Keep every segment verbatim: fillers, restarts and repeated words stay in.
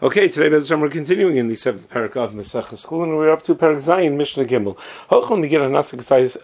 Okay, today Bezos we're continuing in the seventh parak of Masechus Chulin, and we're up to Parak Zayin Mishnah Gimel. Hochel Migir Hanasha Kazayis,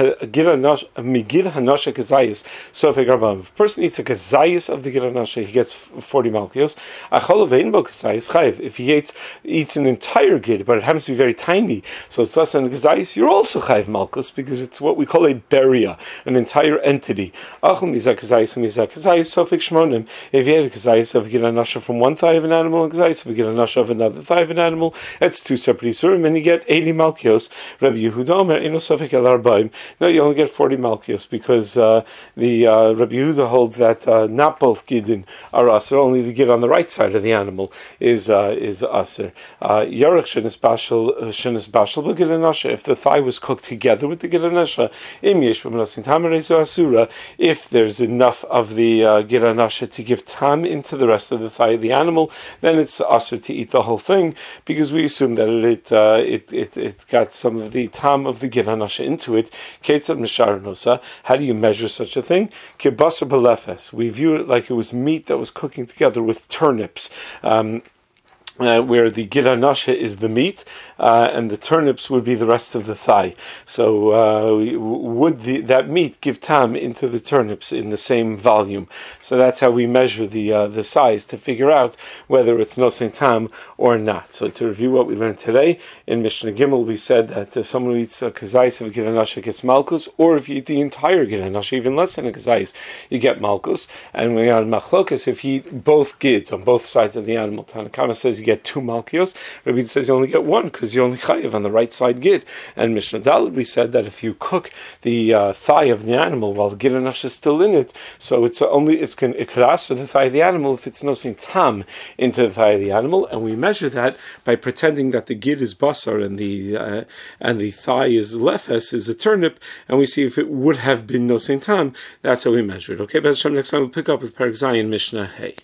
Migir Hanasha Kazayis, Sofek Arbaim. If a person eats a Kazayis of the Gir Hanasha, he gets forty malkios. Achol Veinbo Kazayis Chayiv. If he eats eats an entire gid, but it happens to be very tiny, so it's less than a Kazayis, you're also Chayiv malkos because it's what we call a beria, an entire entity. Achol Mizak Kazayis, Mizak Kazayis, Sofek Shmonim. If you had a Kazayis of Gir Hanasha from one thigh of an animal, and Kazayis if we get a nasha of another thigh of an animal, that's two separate isurim, and you get eighty malkios. Rabbi Yehuda Omer eno sofek el arbaim. No, you only get forty malkios because uh, the uh, Rabbi Yehuda holds that uh, not both gidin are aser. Only the gid on the right side of the animal is uh, is aser. Yarech shenis bashel shenis bashel b'gid nasha. If the thigh was cooked together with the gid nasha, im yesh b'menosin tamarezu asura. If there's enough of the uh, gid nasha to give tam into the rest of the thigh of the animal, then it's aser to eat the whole thing, because we assume that it uh, it, it it got some of the tam of the gid hanasha into it. Ketzad mishar nosa. How do you measure such a thing? Kibasa belefes. We view it like it was meat that was cooking together with turnips. Um, Uh, where the gid hanasha is the meat, uh, and the turnips would be the rest of the thigh. So, uh, would the, that meat give tam into the turnips in the same volume? So that's how we measure the uh, the size to figure out whether it's nosen tam or not. So to review what we learned today in Mishnah Gimel, we said that uh, someone who eats a kazayis of a gid hanasha gets malchus, or if you eat the entire gid hanasha, even less than a kazayis, you get malchus. And when you're on machlokas, if you eat both gids on both sides of the animal, Tanakama says you get two malkios. Rabbi says you only get one because you're only chayiv on the right side gid. And Mishnah Daled, we said that if you cook the uh, thigh of the animal while the gid hanasha is still in it, so it's only it's can it could ask for the thigh of the animal if it's nosin tam into the thigh of the animal, and we measure that by pretending that the gid is basar and the uh, and the thigh is lefes, is a turnip, and we see if it would have been nosin tam. That's how we measure it. Okay, but next time we'll pick up with Parak Zayin Mishnah Hey.